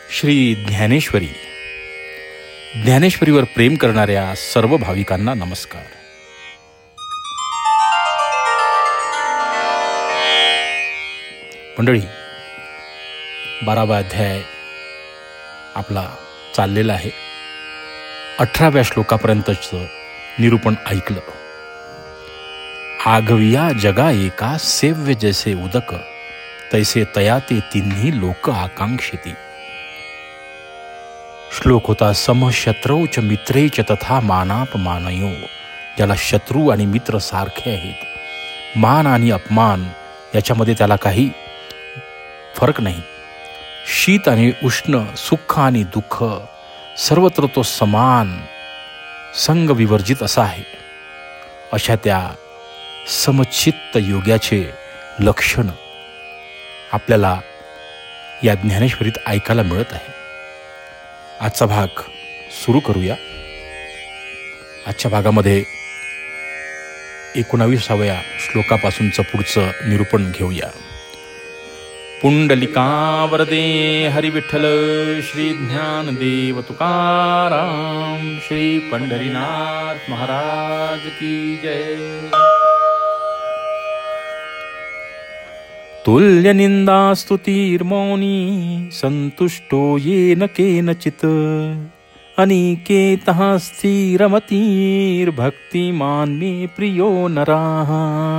श्री ज्ञानेश्वरी. ज्ञानेश्वरीवर प्रेम करणाऱ्या सर्व भाविकांना नमस्कार. मंडळी, 12वा अध्याय आपला चाललेला आहे. 18व्या श्लोकापर्यंतचं निरूपण ऐकलं. आघविया जगा एका सेव्य जैसे उदक, तैसे तया ते तिन्ही लोक आकांक्षिती. श्लोक होता समशत्रौच मित्रेच तथा मानापमानयो. ज्याला शत्रू आणि मित्र सारखे आहेत, मान आणि अपमान याच्यामध्ये त्याला काही फरक नाही. शीत आणि उष्ण, सुख आणि दुःख सर्वत्र तो समान संग विवर्जित असा आहे. अशा त्या समचित्त योग्याचे लक्षण आपल्याला या ज्ञानेश्वरीत ऐकायला मिळत आहे. आजचा भाग सुरू करूया. आजच्या भागामध्ये 19व्या श्लोकापासूनचं पुढचं निरूपण घेऊया. पुंडलिका वरदे हरी विठ्ठल श्री ज्ञानदेव तुकाराम श्री पंढरीनाथ महाराज की जय. तुल्य निंदा स्तुतिर्मौनी संतुष्टो येन केनचित्, अनिकेतः स्थिरमतिर्भक्तिमान् मे प्रियो नराः.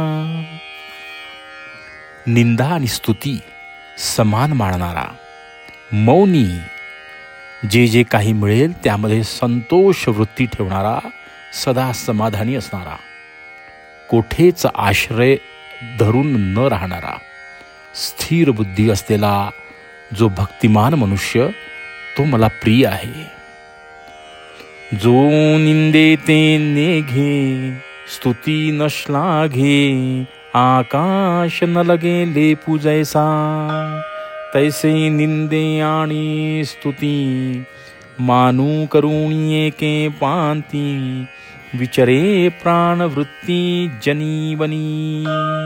निंदा आणि स्तुती समान मानणारा, मौनी, जे जे काही मिळेल त्यामध्ये संतोष वृत्ती ठेवणारा, सदा समाधानी असणारा, कोठेच आश्रय धरून न राहणारा, स्थिर बुद्धी असलेला जो भक्तिमान मनुष्य, तो मला प्रिय आहे. जो निंदे ते नेघे, स्तुती न श्लाघे, आकाश न लगे लेपू जैसा, तैसे निंदे आणि स्तुती, मानू करुणी एके पांती, विचरे प्राणवृत्ती जनीवनी.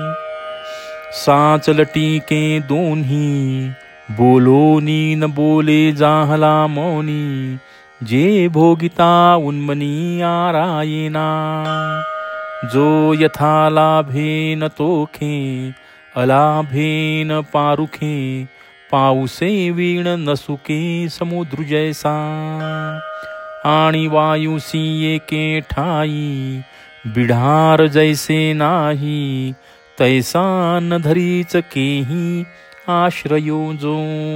साचलटी के दोन्ही, बोलोनी न बोले जाहला मौनी, जे भोगिता उन्मनी आरायेना. जो यथा लाभेन तोखे, अलाभेन पारुखे, पाऊसे वीण नसुके समुद्र जैसा. आणि वायुसी एके ठाई, बिढार जैसे नाही, तैसा न धरीच केही आश्रयो जो.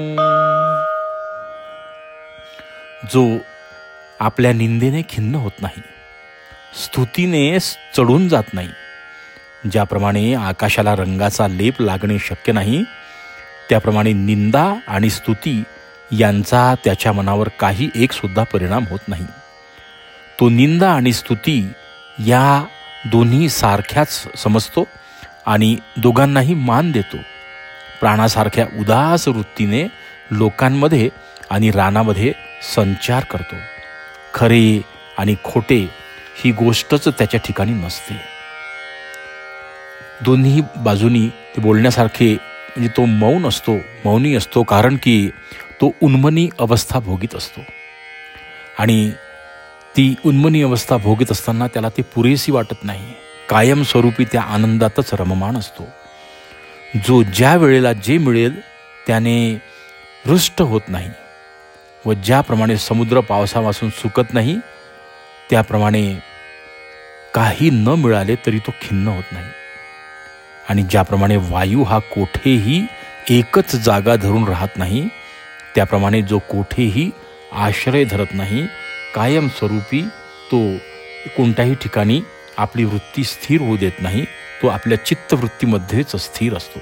जो आपल्या निंदेने खिन्न होत नाही, स्तुतीने चढून जात नाही. ज्याप्रमाणे आकाशाला रंगाचा लेप लागणे शक्य नाही, त्याप्रमाणे निंदा आणि स्तुती यांचा त्याच्या मनावर काही एक सुद्धा परिणाम होत नाही. तो निंदा आणि स्तुती या दोन्ही सारख्याच समजतो आणि दोघांनाही मान देतो. प्राणासारख्या उदास वृत्तीने लोकांमध्ये आणि रानामध्ये संचार करतो. खरे आणि खोटे ही गोष्टच त्याच्या ठिकाणी नसते. दोन्ही बाजूनी ते बोलण्यासारखे, म्हणजे तो मौनी असतो, कारण की तो उन्मनी अवस्था भोगीत असतो. आणि ती उन्मनी अवस्था भोगीत असताना त्याला ती पुरेशी वाटत नाही. कायमस्वरूपी त्या आनंदातच रममाण असतो. जो ज्या वेळेला जे मिळेल त्याने रुष्ट होत नाही, व ज्याप्रमाणे समुद्र पावसापासून सुकत नाही, त्याप्रमाणे काही न मिळाले तरी तो खिन्न होत नाही. आणि ज्याप्रमाणे वायू हा कोठेही एकच जागा धरून राहत नाही, त्याप्रमाणे जो कोठेही आश्रय धरत नाही, कायमस्वरूपी तो कोणत्याही ठिकाणी आपली वृत्ती स्थिर होऊ देत नाही, तो आपल्या चित्तवृत्तीमध्येच स्थिर असतो.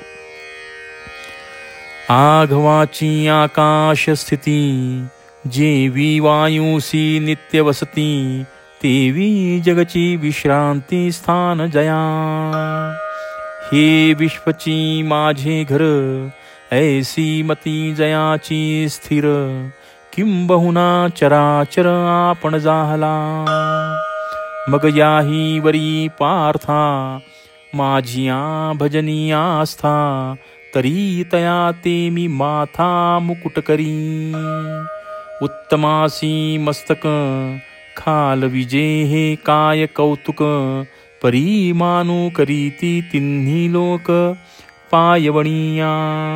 आघवाची आकाश स्थिती, जेवी वायुसी नित्य वसती, तेवी जगची विश्रांती स्थान जया. हे विश्वची माझे घर, ऐसी मती जयाची स्थिर, किंबहुना चराचर आपण जाहला. मग याही वरी पार्था, माझिया भजनी आस्था, तरी तया ते मी माथा मुकुट करी. उत्तमासी मस्तक खाल विजे हे काय कौतुक. परी मानू करीती तिन्ही लोक पायवणिया.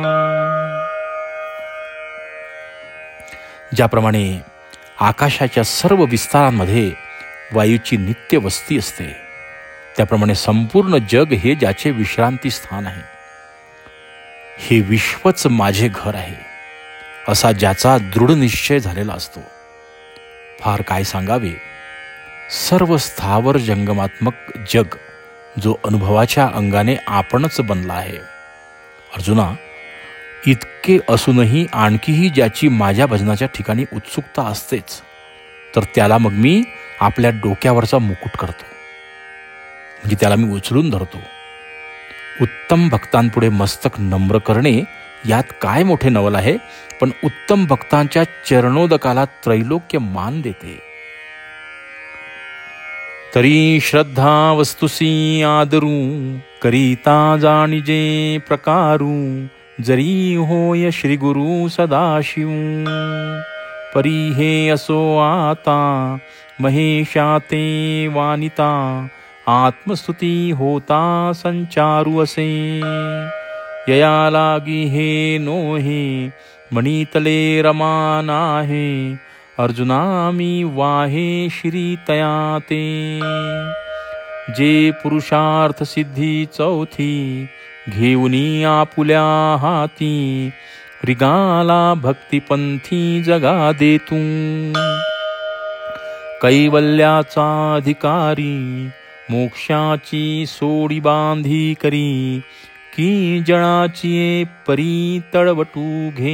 ज्याप्रमाणे आकाशाच्या सर्व विस्तारांमध्ये वायूची नित्य वस्ती असते, त्याप्रमाणे संपूर्ण जग हे ज्याचे विश्रांती स्थान आहे. हे विश्वच माझे घर आहे असा ज्याचा दृढ निश्चय झालेला असतो. फार काय सांगावे, सर्व स्थावर जंगमात्मक जग जो अनुभवाच्या अंगाने आपणच बनला आहे. अर्जुना, इतके असूनही आणखीही ज्याची माझ्या भजनाच्या ठिकाणी उत्सुकता असतेच, तर त्याला मग मी आपल्या डोक्यावरचा मुकुट करतो, म्हणजे त्याला मी उचलून धरतो. उत्तम भक्तांपुढे मस्तक नम्र करणे यात काय मोठे नवल आहे, पण उत्तम भक्तांच्या चरणोदकाला त्रैलोक्य मान देते. तरी श्रद्धा वस्तुसी आदरू करिता जाणिजे प्रकारू. जरी होय श्री गुरु सदाशिव. परी हे असो आता महेशा ते वानिता. आत्मस्तुती होता संचारू असे. यया लागी हे नोहे मणितले रमान आहे. अर्जुना मी वाहे श्री तया ते. जे पुरुषार्थ सिद्धी चौथी घेऊनी आपुल्या हाती. रिगाला भक्तिपंथी जगा देतू. कैवल्याचा अधिकारी मोक्षाची सोडी बांधी करी. की जळाची परी तळवटू घे.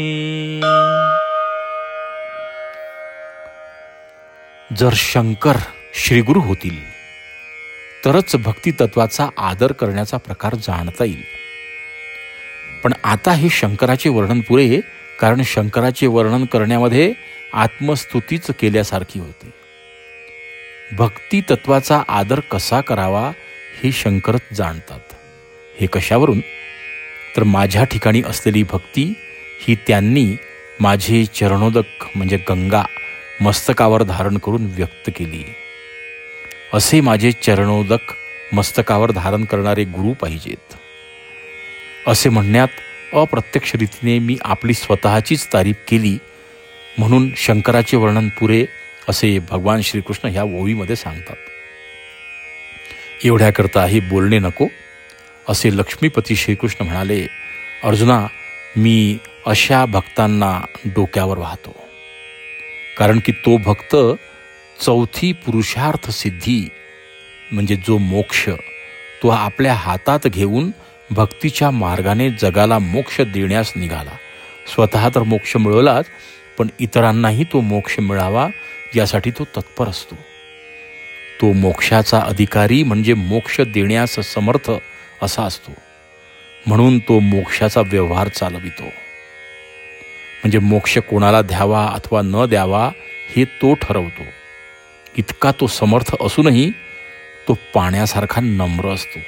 जर शंकर श्रीगुरु होतील तरच भक्ती तत्वाचा आदर करण्याचा प्रकार जाणता येईल. पण आता हे शंकराचे वर्णन पुरे, कारण शंकराचे वर्णन करण्यामध्ये आत्मस्तुतीच केल्यासारखी होते. भक्ती तत्वाचा आदर कसा करावा हे शंकरच जाणतात. हे कशावरून? तर माझ्या ठिकाणी असलेली भक्ती ही त्यांनी माझे चरणोदक म्हणजे गंगा मस्तकावर धारण करून व्यक्त केली. असे माझे चरणोदक मस्तकावर धारण करणारे गुरु पाहिजेत. असे म्हणण्यात अप्रत्यक्ष रीतीने मी आपली स्वतःचीच तारीफ केली, म्हणून शंकराचे वर्णन पुरे असे भगवान श्रीकृष्ण ह्या ओवीमध्ये सांगतात. एवढ्याकरता हे बोलणे नको असे लक्ष्मीपती श्रीकृष्ण म्हणाले. अर्जुना, मी अशा भक्तांना डोक्यावर वाहतो, कारण की तो भक्त चौथी पुरुषार्थ सिद्धी म्हणजे जो मोक्ष तो आपल्या हातात घेऊन भक्तीच्या मार्गाने जगाला मोक्ष देण्यास निघाला. स्वतः तर मोक्ष मिळवलाच, पण इतरांनाही तो मोक्ष मिळावा यासाठी तो तत्पर असतो. तो मोक्षाचा अधिकारी म्हणजे मोक्ष देण्यास समर्थ असा असतो, म्हणून तो मोक्षाचा व्यवहार चालवितो. म्हणजे मोक्ष कोणाला द्यावा अथवा न द्यावा हे तो ठरवतो. इतका तो समर्थ असूनही तो पाण्यासारखा नम्र असतो.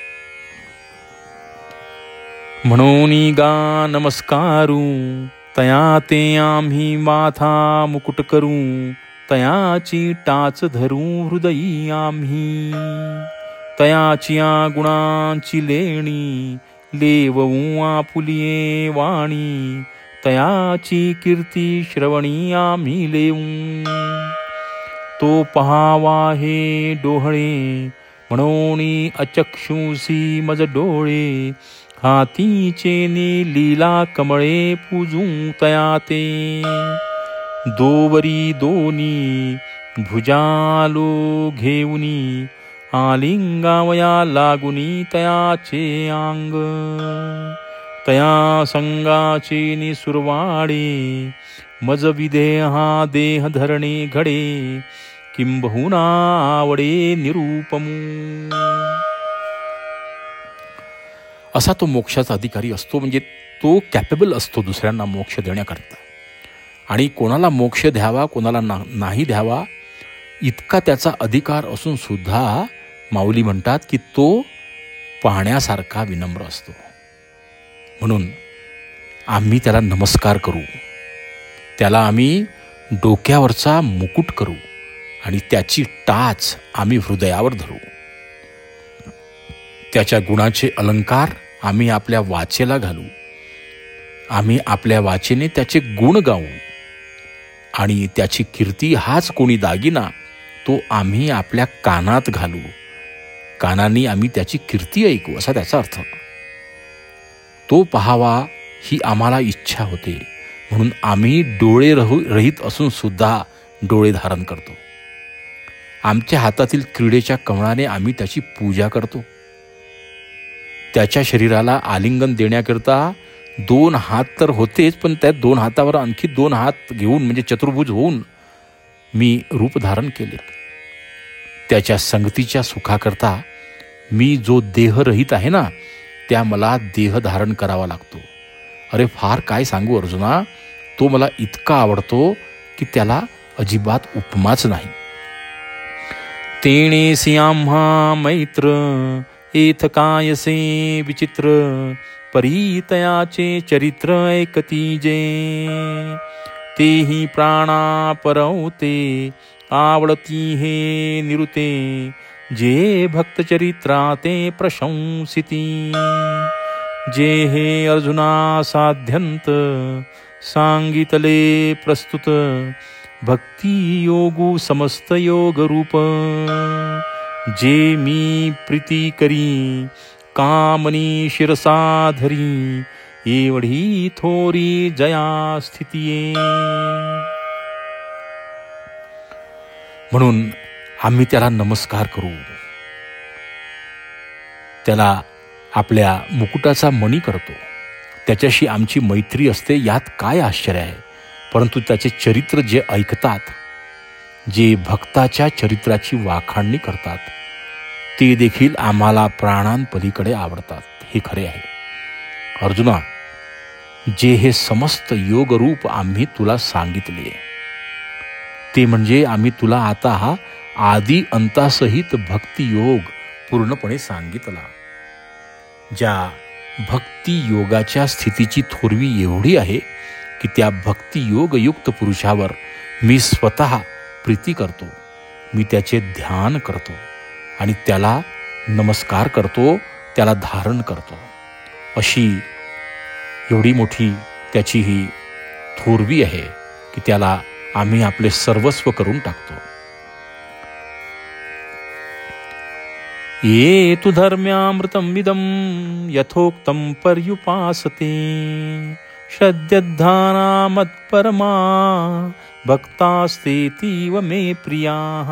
म्हणून गा नमस्कारू तया ते आम्ही माथा मुकुट करू. तयाची टाच धरू हृदयी आम्ही. तयाची गुणांची लेणी लेवू आपुलिये वाणी. तयाची कीर्ती श्रवणी आम्ही लेऊ. तो पहावा हे डोहळे म्हणून अचक्षुसी मज डोळे. हातीचे लीला कमळे पूजू तया ते. दोवरी दोनी भुजालो घेऊनी. आलिंगावया लागुनी तयाचे अंग. तया संगाचे निसुरवाडे. मज विदेहा देह धरणे घडे. किंबहुना आवडे निरूपमू. असा तो मोक्षाचा अधिकारी असतो, म्हणजे तो कॅपेबल असतो दुसऱ्यांना मोक्ष देण्याकरता. आणि कोणाला मोक्ष द्यावा कोणाला नाही द्यावा इतका त्याचा अधिकार असून सुद्धा माऊली म्हणतात की तो पाहण्यासारखा विनम्र असतो. म्हणून आम्ही त्याला नमस्कार करू, त्याला आम्ही डोक्यावरचा मुकुट करू आणि त्याची टाच आम्ही हृदयावर धरू. त्याच्या गुणाचे अलंकार आम्ही आपल्या वाचेला घालू, आम्ही आपल्या वाचेने त्याचे गुण गाऊ आणि त्याची कीर्ती हाच कोणी दागिना तो आम्ही आपल्या कानात घालू, कानांनी आम्ही त्याची कीर्ती ऐकू, असा त्याचा अर्थ. तो पाहावा ही आम्हाला इच्छा होते, म्हणून आम्ही डोळे रहित असून सुद्धा डोळे धारण करतो. आमच्या हातातील क्रीडेच्या कमळाने आम्ही त्याची पूजा करतो. त्याच्या शरीराला आलिंगन देण्याकरता 2 हात तर होतेच, पण त्या 2 हातावर आणखी 2 हात घेऊन म्हणजे चतुर्भुज होऊन मी रूप धारण केले. त्याच्या संगतीच्या सुखाकरता मी जो देहरहित आहे ना, त्या मला देह धारण करावा लागतो. अरे फार काय सांगू अर्जुना, तो मला इतका आवडतो की त्याला अजिबात उपमाच नाही. तेणेसी आम्हा मैत्र एथ कायसे विचित्र, परीतयाचे चरित्र ऐकती जे, तेही प्राणा परवते आवडती हे निरुते, जे भक्त चरित्रा ते प्रशंसिती. जे हे अर्जुना साध्यंत सांगितले प्रस्तुत, भक्ती योगू समस्त योग रूप. जे मी प्रीती करी कामनी शिरसा धरी, एवढी थोरी जया स्थितीये. म्हणून आम्ही त्याला नमस्कार करू, त्याला आपल्या मुकुटाचा मणी करतो. त्याच्याशी आमची मैत्री असते, यात काय आश्चर्य आहे. परंतु त्याचे चरित्र जे ऐकतात, जे भक्ताच्या चरित्राची वाखाणणी करतात, ते देखील आम्हाला प्राणांपलीकडे आवडतात, हे खरे आहे. अर्जुना, जे हे समस्त योगरूप आम्ही तुला सांगितले, ते म्हणजे आम्ही तुला आता हा आदि अंतासहित भक्तियोग पूर्णपणे सांगितला. ज्या भक्ती योगाच्या स्थितीची थोरवी एवढी आहे की त्या भक्तियोगयुक्त पुरुषावर मी स्वतः प्रीती करतो, मी त्याचे ध्यान करतो आणि त्याला नमस्कार करतो, त्याला धारण करतो. अशी एवढी मोठी त्याची ही थोरवी आहे की त्याला आम्ही आपले सर्वस्व करून टाकतो. ये तु धर्म्यामृतमिदं यथोक्तं पर्युपासते, श्रद्धध्याना मत्परमा भक्तास्तेतीव मे प्रियाः.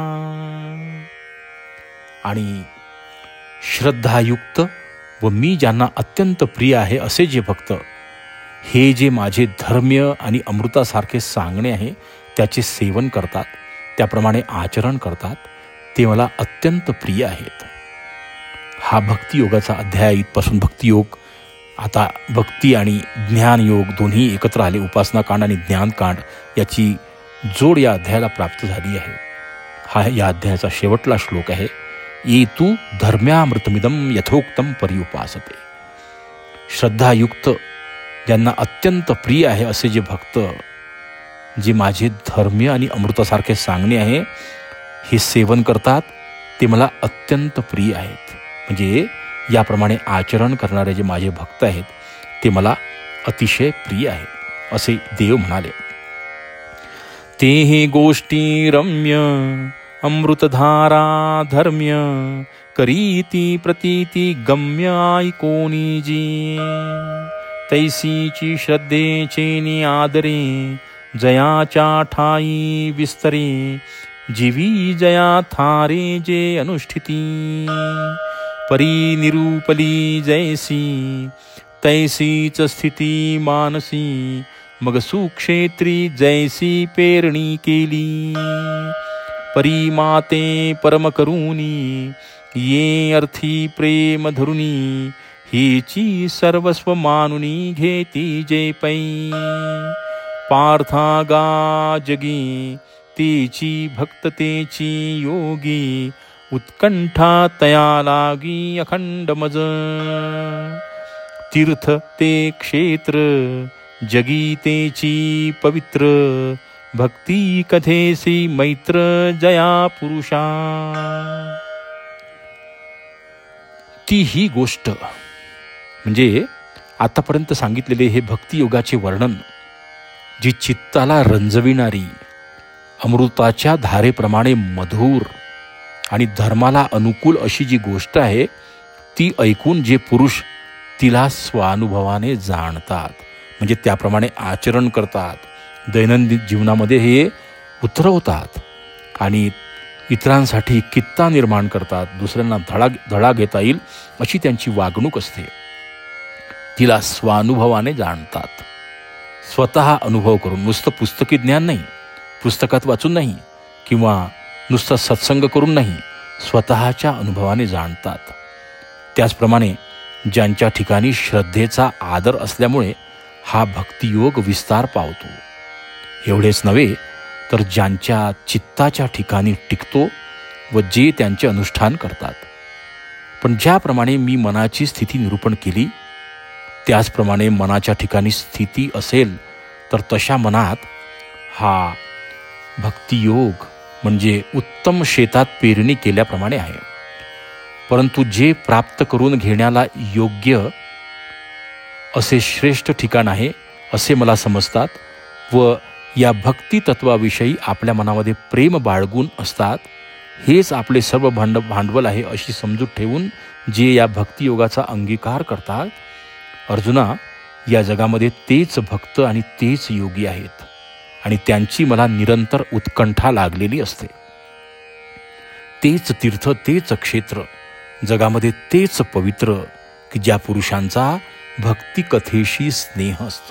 आणि श्रद्धायुक्त व मी ज्यांना अत्यंत प्रिय आहे असे जे भक्त, हे जे माझे धर्म्य आणि अमृतासारखे सांगणे आहे त्याचे सेवन करतात, त्याप्रमाणे आचरण करतात, ते मला अत्यंत प्रिय आहेत. हा भक्तियोगाचा अध्याय इथपासून भक्तियोग, आता भक्ती आणि ज्ञानयोग दोन्ही एकत्र आले. उपासनाकांड आणि ज्ञानकांड याची जोड या अध्यायाला प्राप्त झाली आहे. हा या अध्यायाचा शेवटला श्लोक आहे. ये तु धर्म्यामृतमिदं यथोक्तं पर्युपासते. श्रद्धायुक्त ज्यांना अत्यंत प्रिय आहे असे जे भक्त, जे माझे धर्म्य आणि अमृतासारखे सांगणे आहे हे सेवन करतात, ते मला अत्यंत प्रिय आहेत. म्हणजे याप्रमाणे आचरण करणारे जे माझे भक्त आहेत ते मला अतिशय प्रिय आहेत असे देव म्हणाले. ते हे गोष्टी रम्य अमृतधारा धर्म्य, करीती प्रतीती गम्य ऐकोनी जी. तैसीची श्रद्धेचे आदरे, जयाच्या ठाई विस्तरे, जीवी जया थारे जे अनुष्ठिती. परी निरूपली जैसी, तैसीच स्थिती मानसी, मग सुक्षेत्री जैसी पेरणी केली. परी माते परम करुणी, ये अर्थी प्रेम धरुनी, हिची सर्वस्व मानुनी घेती जे पै. पार्थागा जगी तिची भक्ततेची योगी, उत्कंठा तया लागी अखंड मज. तीर्थ ते क्षेत्र जगीतेची पवित्र भक्ती कथेसी मैत्र जया पुरुषा. ती ही गोष्ट म्हणजे आतापर्यंत सांगितलेले हे भक्तियोगाचे वर्णन, जी चित्ताला रंजविणारी अमृताच्या धारेप्रमाणे मधुर आणि धर्माला अनुकूल अशी जी गोष्ट आहे, ती ऐकून जे पुरुष तिला स्वानुभवाने जाणतात, म्हणजे त्याप्रमाणे आचरण करतात, दैनंदिन जीवनामध्ये हे उतरवतात आणि इतरांसाठी कित्ता निर्माण करतात, दुसऱ्यांना धडा घेता येईल अशी त्यांची वागणूक असते, तिला स्वानुभवाने जाणतात. स्वतः अनुभव करून, नुसतं पुस्तकी ज्ञान नाही, पुस्तकात वाचून नाही किंवा नुसतं सत्संग करून नाही, स्वतःच्या अनुभवाने जाणतात. त्याचप्रमाणे ज्यांच्या ठिकाणी श्रद्धेचा आदर असल्यामुळे हा भक्तियोग विस्तार पावतो. एवढेच नव्हे तर ज्यांच्या चित्ताच्या ठिकाणी टिकतो व जे त्यांचे अनुष्ठान करतात. पण ज्याप्रमाणे मी मनाची स्थिती निरूपण केली, त्याचप्रमाणे मनाच्या ठिकाणी स्थिती असेल तर तशा मनात हा भक्तियोग म्हणजे उत्तम शेतात पेरणी केल्याप्रमाणे आहे. परंतु जे प्राप्त करून घेण्याला योग्य असे श्रेष्ठ ठिकाण आहे असे मला समजतात व या भक्ती तत्वाविषयी आपल्या मनामध्ये प्रेम बाळगून असतात, हेच आपले सर्व भांडवल आहे अशी समजूत ठेवून जे या भक्तियोगाचा अंगीकार करतात, अर्जुना, या जगामध्ये तेच भक्त आणि तेच योगी आहेत आणि त्यांची मला निरंतर उत्कंठा लागलेली असते. तेच तीर्थ, तेच क्षेत्र, जगामध्ये तेच पवित्र की ज्या पुरुषांचा भक्ती कथेशी स्नेह असतो.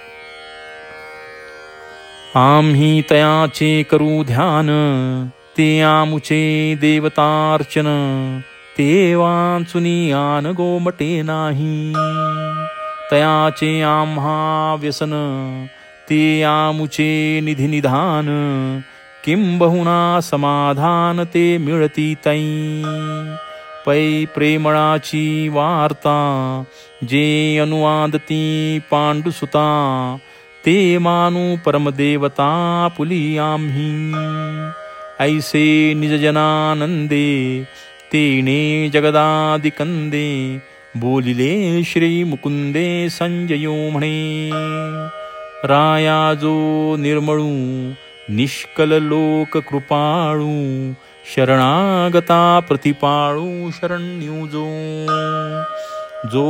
आम्ही तयाचे करू ध्यान, ते आमुचे देवतार्चन, ते वाचुनी आन गोमटे नाही. तयाचे आम्हा व्यसन, ते आमुचे निधी निधान, किंबहुना समाधान ते मिळती तै. पै प्रेमळाची वार्ता, जे अनुवादती पांडुसुता, ते मानू परमदेवता पुली आम्ही. ऐसे निजजनानंदे, तेने जगदादिकंदे, बोलिले श्री मुकुंदे संजयो म्हणे. राया जो निर्मळू निष्कल लोक कृपाळू, शरणागता प्रतिपाळू शरण्यू जो.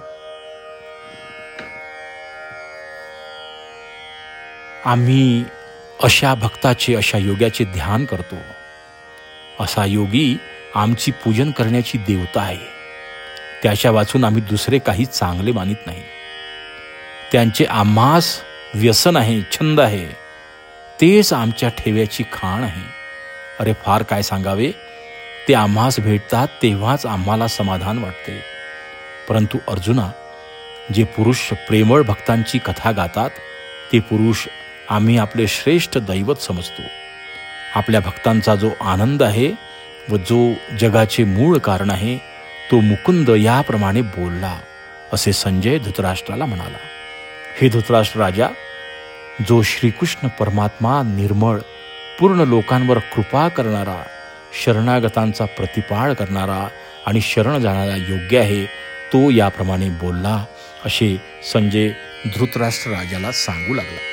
आम्ही अशा भक्ताचे, अशा योग्याचे ध्यान करतो. असा योगी आमची पूजन करण्याची देवता आहे. त्याच्या वाचून आम्ही दुसरे काही चांगले मानित नाही. त्यांचे आम्हास व्यसन आहे, छंद आहे, तेच आमच्या ठेव्याची खाण आहे. अरे फार काय सांगावे, ते आम्हास भेटतात तेव्हाच आम्हाला समाधान वाटते. परंतु अर्जुना, जे पुरुष प्रेमळ भक्तांची कथा गातात, ते पुरुष आम्ही आपले श्रेष्ठ दैवत समजतो. आपल्या भक्तांचा जो आनंद आहे व जो जगाचे मूळ कारण आहे, तो मुकुंद याप्रमाणे बोलला असे संजय धृतराष्ट्राला म्हणाला. हे धृतराष्ट्र राजा, जो श्रीकृष्ण परमात्मा निर्मळ, पूर्ण लोकांवर कृपा करणारा, शरणागतांचा प्रतिपाळ करणारा आणि शरण जाणारा योग्य आहे, तो याप्रमाणे बोलला असे संजय धृतराष्ट्र राजाला सांगू लागला.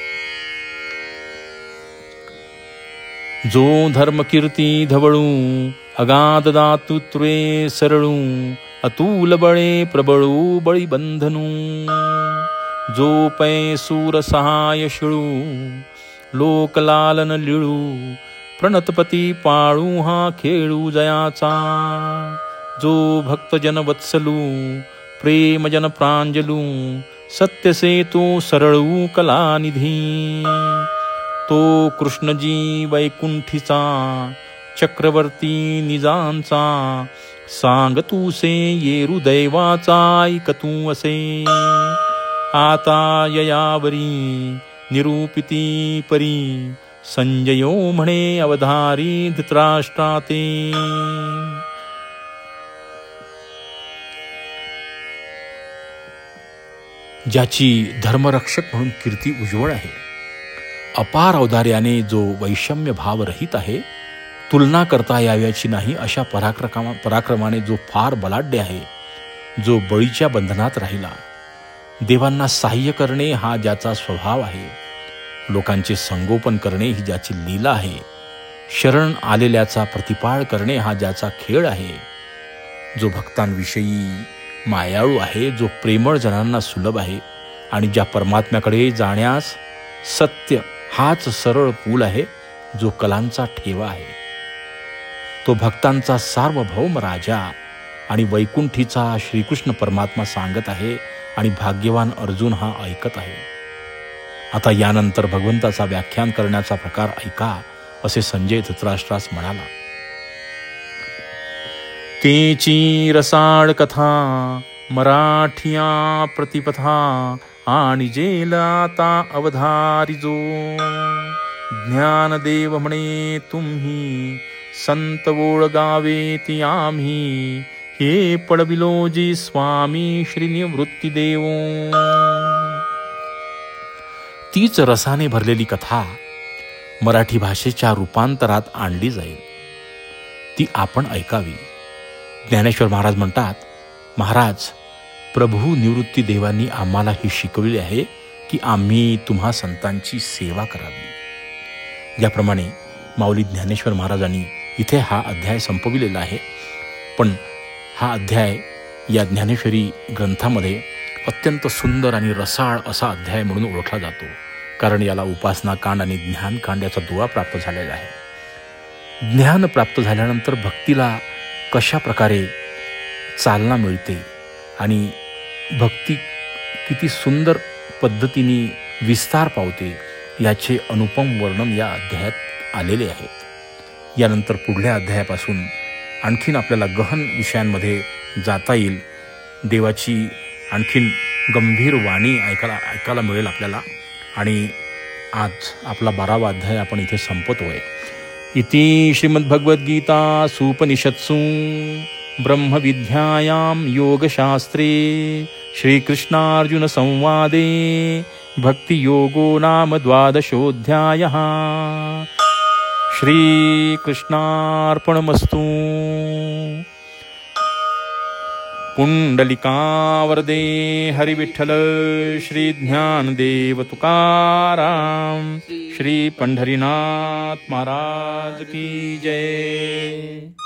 जो धर्मकीर्ती धवळू, अगाध दातृत्वे सरळू, अतुल बळे प्रबळू बळी बंधनू. जो पै सूर सहाय शिळू, लोकलालन लिळू, प्रणतपती पाळू हा खेळू जयाचा. जो भक्तजन वत्सलू, प्रेमजन प्रांजलू, सत्यसेतू सरळू कलानिधी. तो कृष्णजी वैकुंठीचा, चक्रवर्ती निजांचा, सांगतूसे येरू दैवाचा ऐकतू असे. आता ययावरी निरूपिती परी, संजयो म्हणे अवधारी धृतराष्ट्राते. ज्याची धर्मरक्षक म्हणून कीर्ती उज्ज्वळ आहे, अपार औदार्याने जो वैषम्य भाव रहित आहे, तुलना करता याव्याची नाही अशा पराक्रमाने जो फार बलाढ्य आहे, जो बळीच्या बंधनात राहिला, देवांना सहाय्य करणे हा ज्याचा स्वभाव आहे, लोकांचे संगोपन करणे ही ज्याची लीला आहे, शरण आलेल्याचा प्रतिपाळ करणे हा ज्याचा खेळ आहे, जो भक्तांविषयी मायाळू आहे, जो प्रेमळ जनांना सुलभ आहे आणि ज्या परमात्म्याकडे जाण्यास सत्य हाच सरळ पूल आहे, जो कलांचा ठेवा आहे, तो भक्तांचा सार्वभौम राजा आणि वैकुंठीचा श्रीकृष्ण परमात्मा सांगत आहे आणि भाग्यवान अर्जुन हा ऐकत आहे. आता यानंतर भगवंताचा व्याख्यान करण्याचा प्रकार ऐका, असे संजय धृतराष्ट्रास म्हणाला. तेची रसाळ कथा मराठिया प्रतिपथा आणि जेलाता अवधारिजो, ज्ञानदेव म्हणे तुम्ही संत ओळगावे ती आम्ही, हे पडविलो जी स्वामी श्री निवृत्ती देव. तीच रसाने भरलेली कथा मराठी भाषेच्या रूपांतरात आणली जाईल, ती आपण ऐकावी. ज्ञानेश्वर महाराज म्हणतात, महाराज, प्रभू निवृत्ती देवांनी आम्हाला ही शिकवले आहे की आम्ही तुम्हा संतांची सेवा करावी. याप्रमाणे माऊली ज्ञानेश्वर महाराजांनी इथे हा अध्याय संपविलेला आहे. पण हा अध्याय या ज्ञानेश्वरी ग्रंथामध्ये अत्यंत सुंदर आणि रसाळ असा अध्याय म्हणून ओळखला जातो, कारण याला उपासनाकांड आणि ज्ञानकांड याचा दुवा प्राप्त झालेला आहे. ज्ञान प्राप्त झाल्यानंतर भक्तीला कशा प्रकारे चालना मिळते आणि भक्ती किती सुंदर पद्धतीने विस्तार पावते, याचे अनुपम वर्णन या अध्यायात आलेले आहे. यानंतर पुढल्या अध्यायापासून आणखीन आपल्याला गहन विषयांमध्ये जाता येईल. देवाची आणखीन गंभीर वाणी ऐकायला मिळेल आपल्याला. आणि आज आपला 12वा अध्याय आपण इथे संपतोय. इति श्रीमद्भगवद्गीता सूपनिषत्सु ब्रह्मविद्यायां योगशास्त्रे श्रीकृष्णार्जुन संवादे भक्तियोगो नाम 12ोऽध्यायः. श्रीकृष्णार्पणमस्तु. पुंडलिकावरदे हरिविठ्ठल श्री ज्ञानदेव तुकाराम श्री पंढरीनाथ महाराज की जय.